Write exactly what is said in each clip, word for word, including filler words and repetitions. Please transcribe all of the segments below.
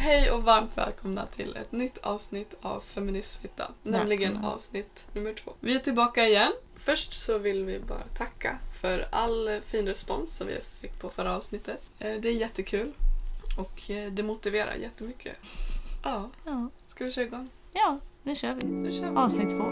Hej och varmt välkomna till ett nytt avsnitt av Feminismfitta, nämligen mm. avsnitt nummer två. Vi är tillbaka igen. Först så vill vi bara tacka för all fin respons som vi fick på förra avsnittet. Det är jättekul och det motiverar jättemycket. Ja, ja. Ska vi köra igång? Ja, nu kör vi. Nu kör vi. Avsnitt två.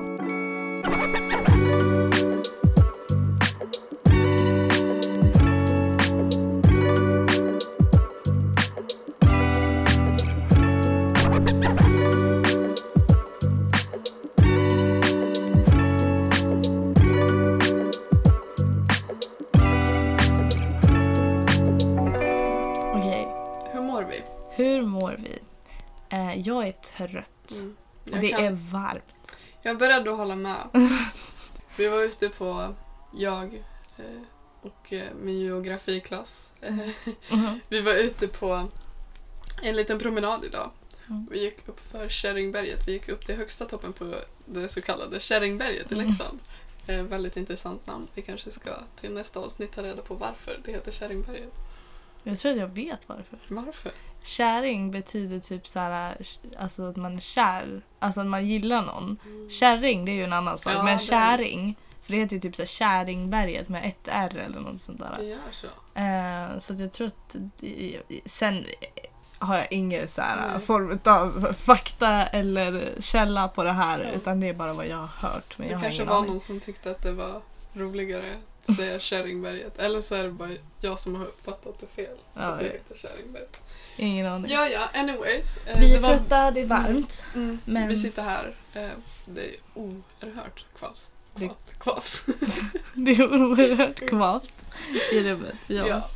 Hur mår vi? Eh, jag är trött. Mm. Och det kan... är varmt. Jag är beredd att hålla med. Vi var ute på, jag eh, och eh, min geografiklass. Mm. Vi var ute på en liten promenad idag. Mm. Vi gick upp för Kärringberget. Vi gick upp till högsta toppen på det så kallade Kärringberget i Leksand. Mm. Eh, väldigt intressant namn. Vi kanske ska till nästa avsnitt ta reda på varför det heter Kärringberget. Jag tror att jag vet varför. Varför? Käring betyder typ såhär, alltså att man är kär, alltså att man gillar någon. Mm. Kärring, det är ju en annan sak, ja, men käring, för det heter ju typ såhär Kärringberget med ett R eller något sånt där. Det gör så. Eh, så att jag tror att sen har jag ingen såhär mm. form av fakta eller källa på det här, mm. utan det är bara vad jag har hört. Men det jag kanske har var aning. Någon som tyckte att det var roligare att säga Kärringberget, eller så är det bara jag som har uppfattat det fel. Ja, att det heter Kärringberget. Ingen aning. Ja, ja, anyways. Eh, vi är var... trötta, det är varmt. Mm, mm. Men... Vi sitter här. Eh, det är oerhört kvavs. Det... Kvavs. Det är oerhört kvavt i rummet. Ja. ja.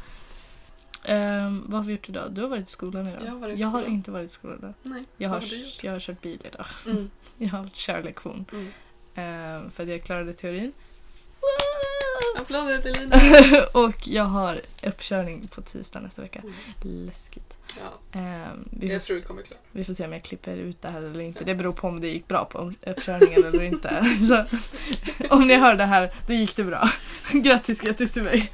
Um, vad har vi gjort idag? Du har varit i skolan idag. Jag har, varit i jag skolan. har inte varit i skolan idag. Nej, jag har, vad har du gjort? Jag har kört bil idag. Mm. Jag har haft körlektion. Mm. Um, för att jag klarade teorin. Applåder till Lina. Och jag har uppkörning på tisdag nästa vecka. Mm. Läskigt. Ja. Um, vi jag får, tror det kommer klart. Vi får se om jag klipper ut det här eller inte. Ja. Det beror på om det gick bra på uppkörningen eller inte. Så, om ni hör det här, då gick det bra. Grattis, grattis till mig.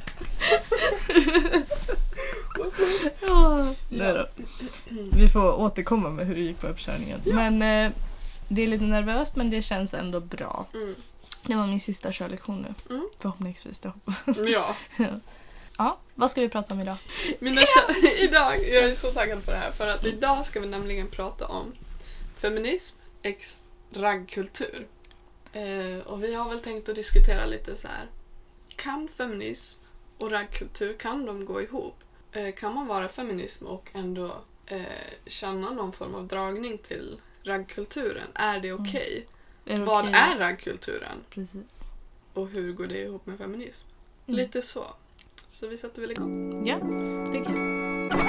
oh, nej då. Vi får återkomma med hur det gick på uppkörningen. Ja. Men eh, det är lite nervöst, men det känns ändå bra. Mm. Det var min sista körlektion nu. Mm. Förhoppningsvis då. Ja. Ja, vad ska vi prata om idag? Mina kö- idag, jag är så taggad på det här. För att idag ska vi nämligen prata om feminism ex raggkultur. Eh, och vi har väl tänkt att diskutera lite så här. Kan feminism och raggkultur, kan de gå ihop? Eh, kan man vara feminism och ändå eh, känna någon form av dragning till raggkulturen? Är det okej? Okay? Mm. Är Vad okay? är raggkulturen? Precis. Och hur går det ihop med feminism? Mm. Lite så. Så vi sätter väl igång. Ja, det kan jag.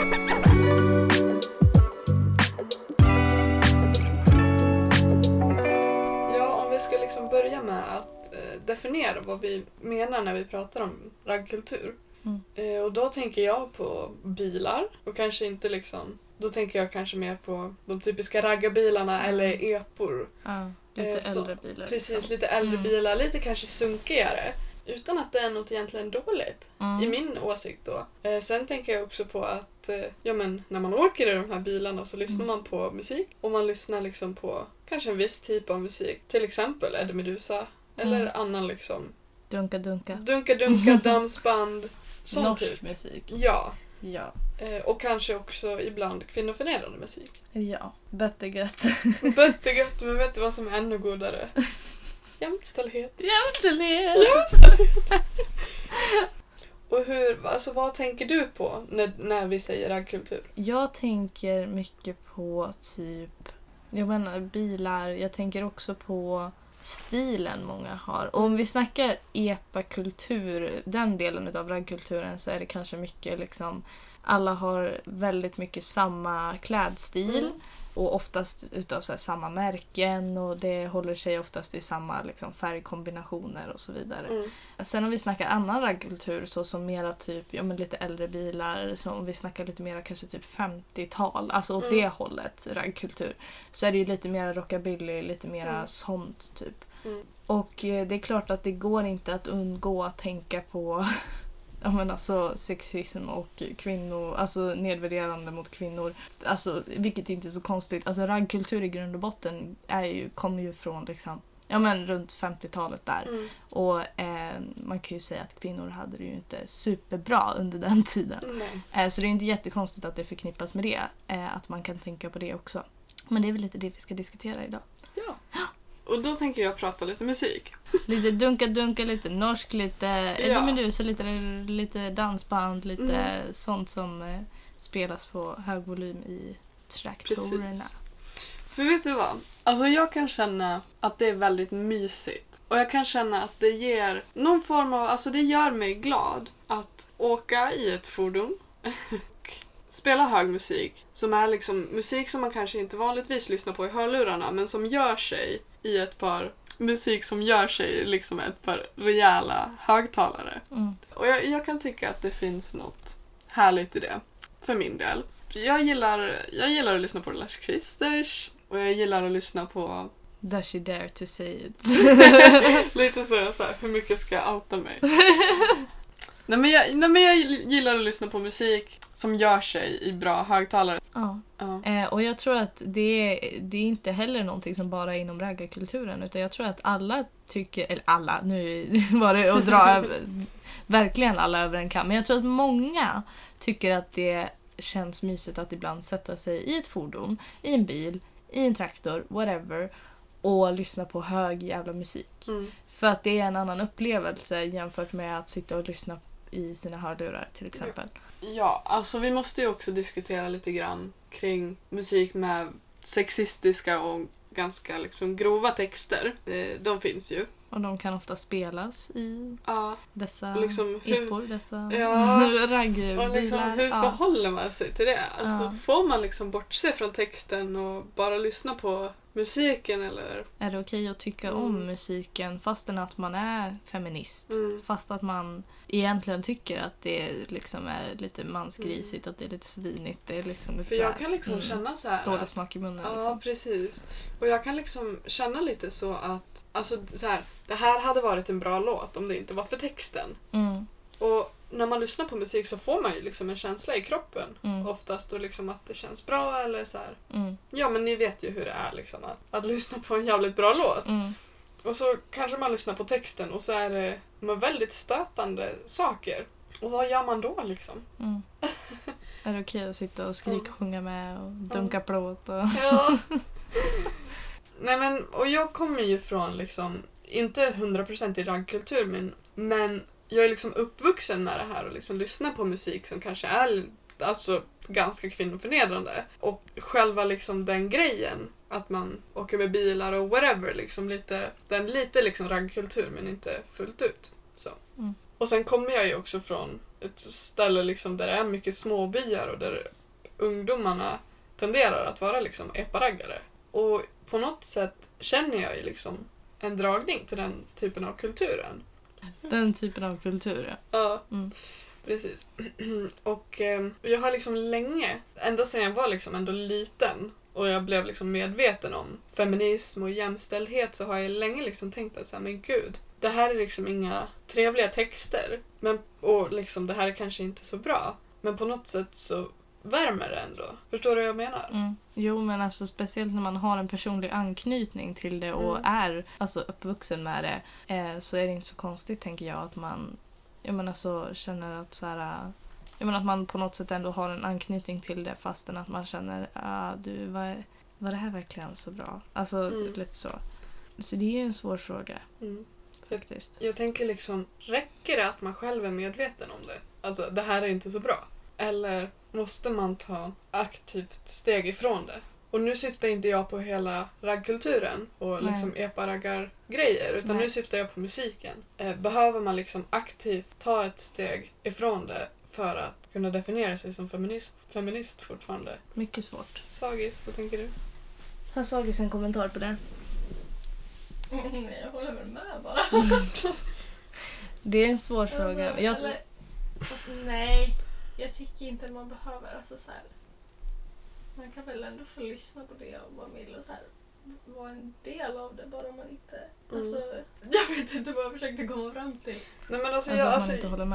Ja, om vi ska liksom börja med att eh, definiera vad vi menar när vi pratar om raggkultur. Mm. Eh, och då tänker jag på bilar. Och kanske inte liksom... Då tänker jag kanske mer på de typiska raggarbilarna mm. eller epor. Ja, lite eh, äldre bilar. Precis, liksom. lite äldre mm. bilar. Lite kanske sunkigare. Utan att det är något egentligen dåligt. Mm. I min åsikt då. Eh, sen tänker jag också på att eh, ja, men, när man åker i de här bilarna så lyssnar mm. man på musik. Och man lyssnar liksom på kanske en viss typ av musik. Till exempel Eddie Meduza. Mm. Eller annan liksom... Dunka dunka. Dunka dunka, dansband. Sån norsk typ. musik. Ja. Ja. Eh, och kanske också ibland kvinnoförnedrande musik. Ja. Böttegött. Böttegött, men vet du vad som är ännu godare? Jämställdhet. Jämställdhet. Jämställdhet. Och hur, alltså vad tänker du på när, när vi säger raggkultur? Jag tänker mycket på typ, jag menar bilar, jag tänker också på stilen många har. Och om vi snackar epakultur, den delen av raggkulturen, så är det kanske mycket liksom, alla har väldigt mycket samma klädstil. Mm. Och oftast utav så här samma märken, och det håller sig oftast i samma liksom, färgkombinationer och så vidare. Mm. Sen om vi snackar annan raggkultur, så som mera typ, ja men lite äldre bilar, så om vi snackar lite mera kanske typ femtiotal, alltså åt mm. det hållet raggkultur, så är det ju lite mera rockabilly, lite mera mm. sånt typ. Mm. Och eh, det är klart att det går inte att undgå att tänka på ja, men alltså sexism och kvinnor, alltså nedvärderande mot kvinnor. Alltså, vilket inte är så konstigt. Alltså raggkultur i grund och botten är ju, kommer ju från liksom, ja, men runt femtiotalet där. Mm. Och eh, man kan ju säga att kvinnor hade det ju inte superbra under den tiden. Eh, så det är inte jättekonstigt att det förknippas med det. Eh, att man kan tänka på det också. Men det är väl lite det vi ska diskutera idag. Ja. Och då tänker jag prata lite musik. Lite dunka-dunka, lite norsk, lite Ja. Medusa, lite, lite dansband, lite Mm. sånt som eh, spelas på hög volym i traktorerna. Precis. För vet du vad? Alltså jag kan känna att det är väldigt mysigt. Och jag kan känna att det ger någon form av, alltså det gör mig glad att åka i ett fordon och spela hög musik. Som är liksom musik som man kanske inte vanligtvis lyssnar på i hörlurarna, men som gör sig i ett par, musik som gör sig liksom ett par rejäla högtalare. Mm. Och jag, jag kan tycka att det finns något härligt i det, för min del. Jag gillar, jag gillar att lyssna på Lars Kristers och jag gillar att lyssna på Does she dare to say it? lite så, så här, hur mycket ska jag outa mig? nej, men jag, nej men jag gillar att lyssna på musik som gör sig i bra högtalare. Ja. Ja. Eh, och jag tror att det, det är inte heller någonting som bara är inom raggarkulturen, utan jag tror att alla tycker, eller alla, nu var det att dra över, verkligen alla över en kam, men jag tror att många tycker att det känns mysigt att ibland sätta sig i ett fordon, i en bil, i en traktor, whatever, och lyssna på hög jävla musik. Mm. För att det är en annan upplevelse jämfört med att sitta och lyssna i sina hörlurar till exempel. Ja, alltså vi måste ju också diskutera lite grann kring musik med sexistiska och ganska liksom grova texter. Eh, De finns ju. Och de kan ofta spelas i Ja, dessa liksom hur- epor, dessa Ja, raggbilar. och liksom hur ja. förhåller man sig till det? Alltså, Ja. får man liksom bortse från texten och bara lyssna på musiken eller? Är det okej att tycka Mm. om musiken fastän att man är feminist? Mm. Fast att man egentligen tycker att det liksom är lite mansgrisigt, att det är lite svinigt. Det är liksom lite För jag kan liksom mm, känna så här dålig att- smak i munnen. Ja, Liksom. precis. Och jag kan liksom känna lite så att alltså så här, det här hade varit en bra låt om det inte var för texten. Mm, Och när man lyssnar på musik så får man ju liksom en känsla i kroppen mm, oftast och liksom att det känns bra eller så här. mm, Ja, men ni vet ju hur det är liksom att, att lyssna på en jävligt bra låt. mm, Och så kanske man lyssnar på texten och så är det med väldigt stötande saker. Och vad gör man då liksom? mm. Är det okej att sitta och skriksjunga med och dunka plåt? Och... Ja. Nej men, och jag kommer ju från liksom, inte hundra procent i raggkultur, men, men jag är liksom uppvuxen med det här och liksom lyssnar på musik som kanske är alltså ganska kvinnoförnedrande. Och själva liksom den grejen, att man åker med bilar och whatever, liksom lite, den lite liksom raggkultur men inte fullt ut. Så. Mm. Och sen kommer jag ju också från ett ställe liksom där det är mycket småbyar och där ungdomarna tenderar att vara liksom eparaggare. Och på något sätt känner jag ju liksom en dragning till den typen av kulturen. Den typen av kultur, ja. Ja, Mm. precis. Och eh, jag har liksom länge, ända sedan jag var liksom ändå liten och jag blev liksom medveten om feminism och jämställdhet, så har jag länge liksom tänkt att så här, men gud, det här är liksom inga trevliga texter. Men, och liksom det här är kanske inte så bra. Men på något sätt så värmer det ändå. Förstår du vad jag menar? Mm. Jo, men alltså speciellt när man har en personlig anknytning till det och Mm. är alltså uppvuxen med det, eh, så är det inte så konstigt, tänker jag, att man jag menar, så känner att så här, jag menar, att man på något sätt ändå har en anknytning till det fastän att man känner ah, du, var, var det här verkligen så bra? Alltså Mm. lite så. Så det är ju en svår fråga Mm. faktiskt. Jag tänker liksom, räcker det att man själv är medveten om det? Alltså, det här är inte så bra. Eller måste man ta aktivt steg ifrån det? Och nu syftar inte jag på hela raggkulturen och Nej. liksom epa-raggar-grejer, utan Nej. nu syftar jag på musiken. Eh, behöver man liksom aktivt ta ett steg ifrån det för att kunna definiera sig som feminist, feminist fortfarande? Mycket svårt. Sagis, vad tänker du? Har Sagis en kommentar på det? Nej, jag håller väl med bara. Det är en svår fråga. Alltså, Jag, eller, alltså, nej, jag tycker inte att man behöver. Alltså, så här, man kan väl ändå få lyssna på det om man vill och så här, vara en del av det, bara man inte... Mm. Alltså, jag vet inte vad jag försökte komma fram till. Nej, men alltså, alltså jag, att man alltså, inte håller med.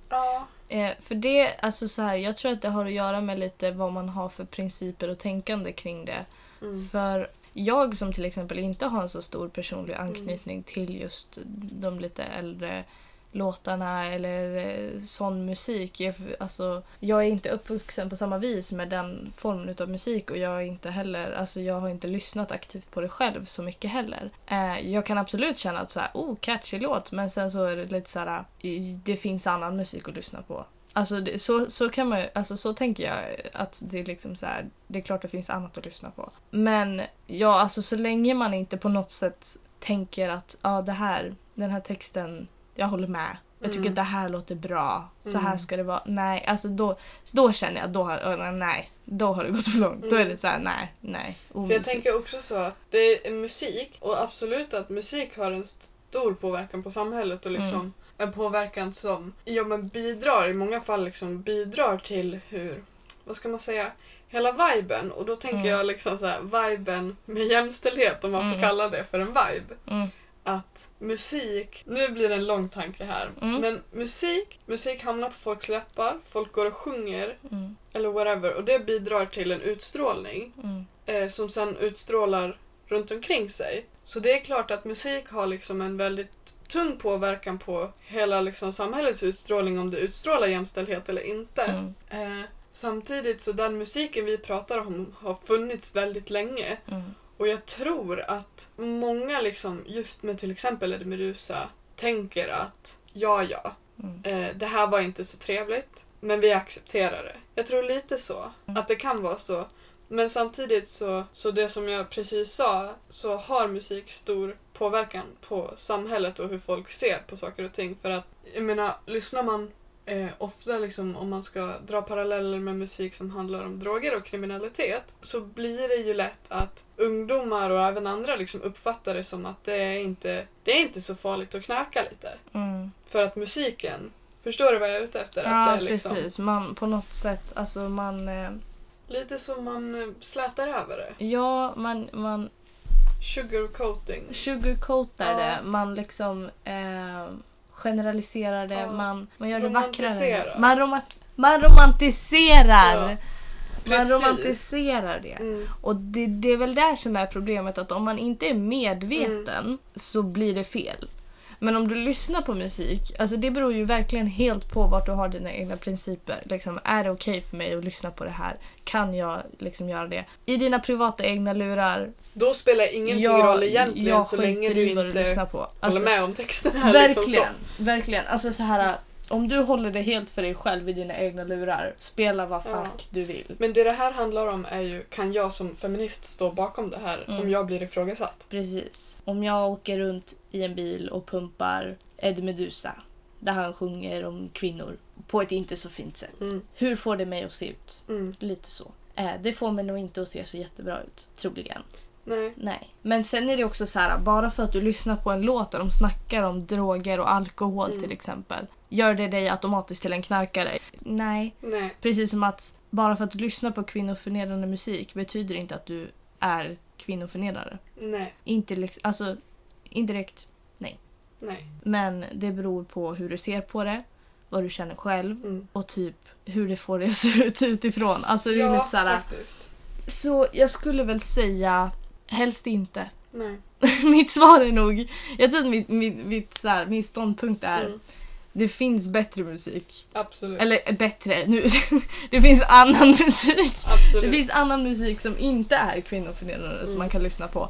Ja. Eh, för det, alltså så här, jag tror att det har att göra med lite vad man har för principer och tänkande kring det. Mm. För jag som till exempel inte har en så stor personlig anknytning mm. till just de lite äldre låtarna eller eh, sån musik. Jag, alltså, jag är inte uppvuxen på samma vis med den formen av musik och jag är inte heller, alltså jag har inte lyssnat aktivt på det själv så mycket heller. Eh, jag kan absolut känna att så här, oh, catchy låt, men sen så är det lite så här, det finns annan musik att lyssna på. Alltså det, så, så kan man alltså så tänker jag att det är liksom så här, det är klart det finns annat att lyssna på. Men ja, alltså så länge man inte på något sätt tänker att ja, det här, den här texten, jag håller med. Jag tycker mm. att det här låter bra. Så mm. här ska det vara. Nej, alltså då, då känner jag, då har, nej, då har det gått för långt. Mm. Då är det så här, nej, nej. För jag tänker också så att det är musik och absolut att musik har en stor påverkan på samhället och liksom mm. en påverkan som ja, men bidrar i många fall liksom bidrar till hur, vad ska man säga, hela viben. Och då tänker mm. jag liksom så här, viben med jämställdhet, om man mm. får kalla det för en vibe. Mm. Att musik, nu blir det en lång tanke här, mm. men musik, musik hamnar på folks läppar, folk går och sjunger mm. eller whatever, och det bidrar till en utstrålning mm. eh, som sen utstrålar runt omkring sig. Så det är klart att musik har liksom en väldigt tung påverkan på hela liksom samhällets utstrålning, om det utstrålar jämställdhet eller inte. Mm. Eh, samtidigt så den musiken vi pratar om har funnits väldigt länge. Mm. Och jag tror att många liksom, just med till exempel Eddie Meduza, tänker att ja, ja, mm. eh, det här var inte så trevligt, men vi accepterar det. Jag tror lite så, mm. att det kan vara så. Men samtidigt så, så det som jag precis sa, så har musik stor påverkan på samhället och hur folk ser på saker och ting. För att, jag menar, lyssnar man Eh, ofta liksom, om man ska dra paralleller med musik som handlar om droger och kriminalitet, så blir det ju lätt att ungdomar och även andra liksom uppfattar det som att det är inte, det är inte så farligt att knarka lite. Mm. För att musiken, förstår du vad jag är ute efter? Ja, att det är liksom, precis. Man, på något sätt, alltså man... Eh... Lite som man eh, slätar över det. Ja, man... man... Sugarcoating. Sugarcoatar ja. det. Man liksom... Eh... generaliserar det, ja. man, man gör det vackrare. Man, rom- man romantiserar. Ja. Man romantiserar det. Mm. Och det, det är väl där som är problemet, att om man inte är medveten mm. så blir det fel. Men om du lyssnar på musik, alltså det beror ju verkligen helt på vart du har dina egna principer. Liksom, är det okej för mig att lyssna på det här? Kan jag liksom göra det? I dina privata egna lurar. Då spelar ingenting jag, roll egentligen jag så länge du inte på. Alltså, håller med om texten här. Verkligen, liksom så. verkligen. Alltså så här, om du håller det helt för dig själv i dina egna lurar, spela vad fuck ja. du vill. Men det det här handlar om är ju, kan jag som feminist stå bakom det här mm. om jag blir ifrågasatt? Precis. Om jag åker runt i en bil och pumpar Eddie Meduza, där han sjunger om kvinnor på ett inte så fint sätt. Mm. Hur får det mig att se ut? Mm. Lite så. Eh, det får mig nog inte att se så jättebra ut, troligen. Nej. Nej. Men sen är det också så här, bara för att du lyssnar på en låt där de snackar om droger och alkohol mm. till exempel, gör det dig automatiskt till en knarkare? Nej. Nej. Precis som att bara för att du lyssnar på kvinnoförnedrande musik betyder inte att du är kvinnoförnedrare. Nej. Inte liksom, alltså indirekt, nej. Nej. Men det beror på hur du ser på det, vad du känner själv mm. och typ hur det får det att se ut utifrån. Alltså det är ja, lite så här. Faktiskt. Så jag skulle väl säga helst inte. Nej. Mitt svar är nog, jag tror att mitt, mitt, mitt, så här, min ståndpunkt är mm. det finns bättre musik. Absolut. Eller bättre, nu det finns annan musik. Absolut. Det finns annan musik som inte är kvinnoförnedrande mm. som man kan lyssna på.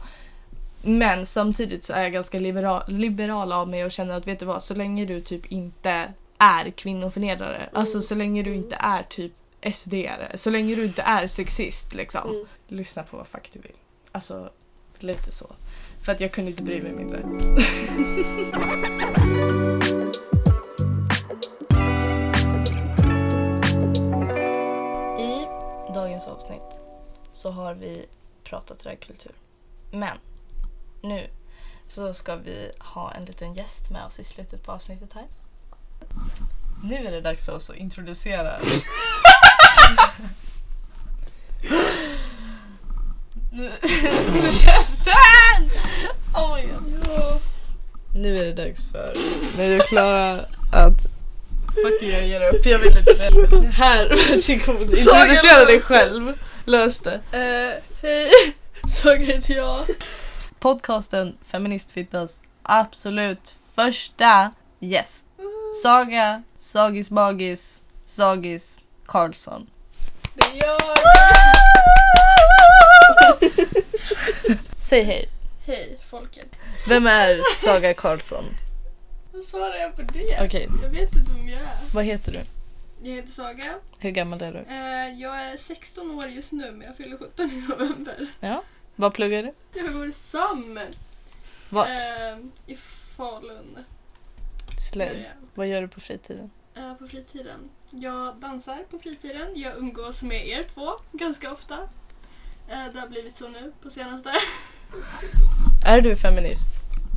Men samtidigt så är jag ganska liberal, liberal av mig och känner att vet du vad, så länge du typ inte är kvinnoförnedrare, mm. alltså så länge du inte är typ S D-are, så länge du inte är sexist liksom, mm. lyssna på vad fuck du vill. Alltså, lite så. För att jag kunde inte bry mig mindre. I dagens avsnitt så har vi pratat dragkultur. Men nu så ska vi ha en liten gäst med oss i slutet på avsnittet här. Nu är det dags för oss att introducera Käften! Oh my God. Nu är det dags för... När du klarar att Fuck, jag ger upp. Jag vill inte det. Här, varsågod. Introducera dig själv. Lös det. Uh, hej, Saga heter jag. Podcasten Feministfittas absolut första gäst. Saga, Sagis Bagis, Sagis Karlsson. Det är jag. Säg hej. Hej, folket. Vem är Saga Karlsson? Vad svarar jag på det? Okej. Okay. Jag vet inte vem jag är. Vad heter du? Jag heter Saga. Hur gammal är du? Uh, jag är sexton år just nu, men jag fyller sjutton i november. Ja. Vad pluggar du? Jag går i SAM. Vad? Uh, I Falun. Slöjd. Vad gör du på fritiden? Uh, på fritiden? Jag dansar på fritiden. Jag umgås med er två ganska ofta. Uh, det har blivit så nu på senaste. Är du feminist?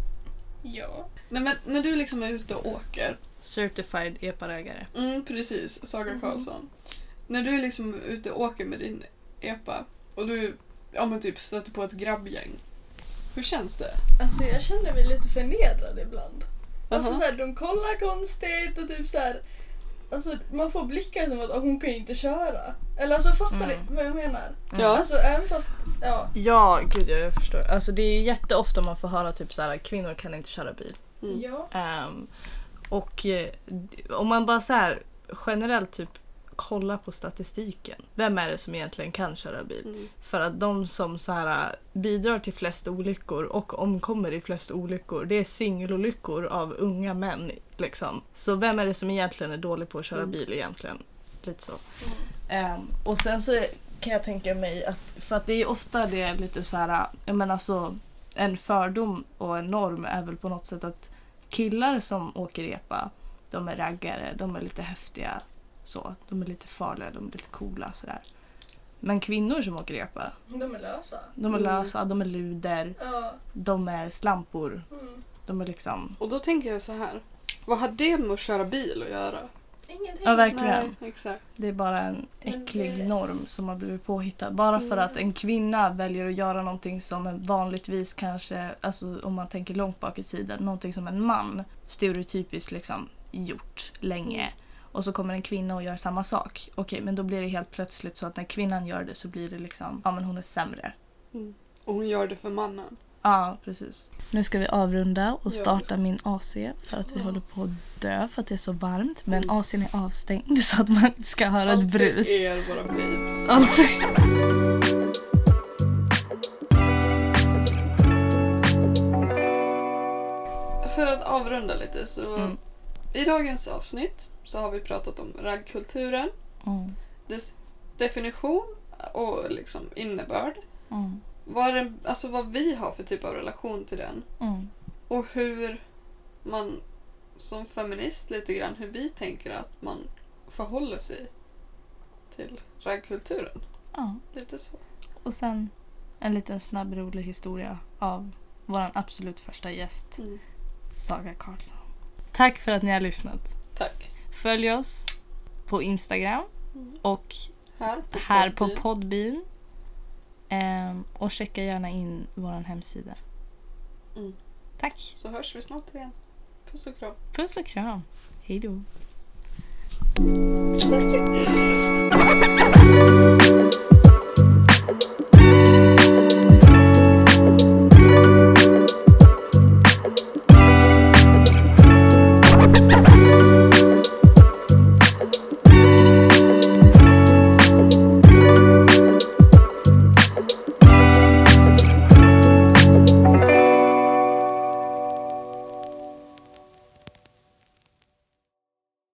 Ja. Nej, men när du liksom är ute och åker. Certified epa-ägare. Mm, precis. Saga mm. Karlsson. När du är liksom ute och åker med din epa och du ja, men typ stöter på ett grabbgäng. Hur känns det? Alltså jag känner mig lite förnedrad ibland. Uh-huh. Alltså så här, de kollar konstigt och typ så här. Alltså man får blickar som att oh, hon kan inte köra. Eller alltså fattar mm. ni vad jag menar? Mm. Ja. Alltså även fast ja. Ja, gud jag förstår. Alltså det är jätteofta man får höra typ så här kvinnor kan inte köra bil. Mm. Ja. Um, och eh, om man bara så här generellt typ kollar på statistiken. Vem är det som egentligen kan köra bil? Mm. För att de som så här bidrar till flest olyckor och omkommer i flest olyckor, det är singelolyckor av unga män liksom. Så vem är det som egentligen är dålig på att köra mm. bil egentligen? Lite så. Mm. Um, och sen så kan jag tänka mig att för att det är ofta det är lite så här, jag menar så en fördom och en norm är väl på något sätt att killar som åker epa, de är raggare, de är lite häftiga. Så, de är lite farliga, de är lite coola sådär. Men kvinnor som åker epa, de är lösa. De är lösa, de är luder. Ja. De är slampor. Mm. De är liksom... Och då tänker jag så här. Vad har det med att köra bil att göra? Ingenting. Ja, verkligen. Nej, exakt. Det är bara en äcklig norm som har blivit påhittad. Bara för att en kvinna väljer att göra någonting som vanligtvis kanske, alltså om man tänker långt bak i tiden, någonting som en man stereotypiskt liksom gjort länge. Mm. Och så kommer en kvinna och gör samma sak. Okej, men då blir det helt plötsligt så att när kvinnan gör det så blir det liksom, ja men hon är sämre. Mm. Och hon gör det för mannen. Ja, precis. Nu ska vi avrunda och starta min A C för att vi ja. håller på att dö för att det är så varmt. Men mm. A C:n är avstängd så att man inte ska höra allt ett brus. Allt för er, våra babes. Allt för För att avrunda lite så mm. i dagens avsnitt så har vi pratat om raggkulturen, mm. dess definition och liksom innebörd. Mm. Vad, den, alltså vad vi har för typ av relation till den. Mm. Och hur man som feminist lite grann, hur vi tänker att man förhåller sig till raggkulturen. Ja. Lite så. Och sen en liten snabb rolig historia av vår absolut första gäst, mm. Saga Karlsson. Tack för att ni har lyssnat. Tack. Följ oss på Instagram mm. och här på här Podbean. På Podbean. Um, och checka gärna in vår hemsida. Mm. Tack. Så hörs vi snart igen. Puss och kram. Puss och kram. Hej då.